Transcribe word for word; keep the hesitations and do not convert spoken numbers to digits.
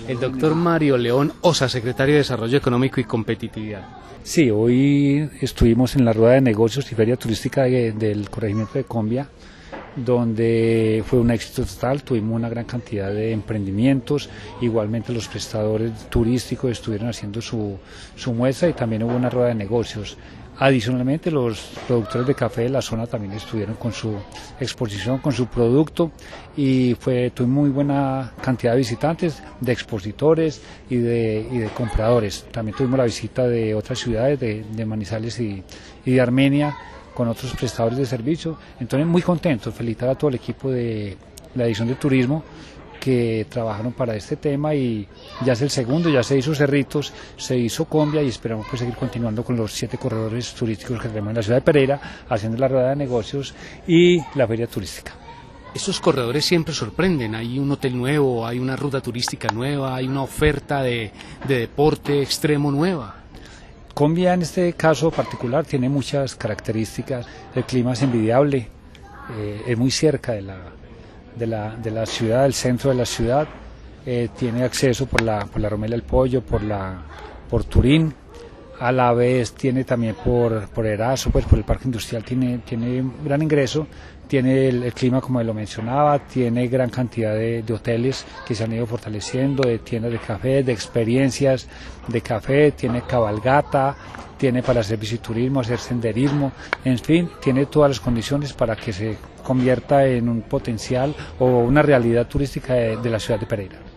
El doctor Mario León Osa, secretario de Desarrollo Económico y Competitividad. Sí, hoy estuvimos en la rueda de negocios y feria turística de, del corregimiento de Combia, donde fue un éxito total, tuvimos una gran cantidad de emprendimientos, igualmente los prestadores turísticos estuvieron haciendo su, su muestra y también hubo una rueda de negocios. Adicionalmente, los productores de café de la zona también estuvieron con su exposición, con su producto, y fue tuvo muy buena cantidad de visitantes, de expositores y de, y de compradores. También tuvimos la visita de otras ciudades, de, de Manizales y, y de Armenia, con otros prestadores de servicio. Entonces, muy contentos, felicitar a todo el equipo de la Dirección de Turismo que trabajaron para este tema, y ya es el segundo, ya se hizo Cerritos, se hizo Combia y esperamos pues seguir continuando con los siete corredores turísticos que tenemos en la ciudad de Pereira, haciendo la rueda de negocios y la feria turística. Estos corredores siempre sorprenden, hay un hotel nuevo, hay una ruta turística nueva, hay una oferta de, de deporte extremo nueva. Combia en este caso particular tiene muchas características, el clima es envidiable, eh, es muy cerca de la De la, de la ciudad, del centro de la ciudad, eh, tiene acceso por la, por la Romela del Pollo, por, la, por Turín, a la vez tiene también por, por Erazo, pues por el parque industrial tiene, tiene gran ingreso, tiene el, el clima como lo mencionaba, tiene gran cantidad de, de hoteles que se han ido fortaleciendo, de tiendas de café, de experiencias de café, tiene cabalgata, tiene para hacer biciturismo, hacer senderismo, en fin, tiene todas las condiciones para que se convierta en un potencial o una realidad turística de, de la ciudad de Pereira.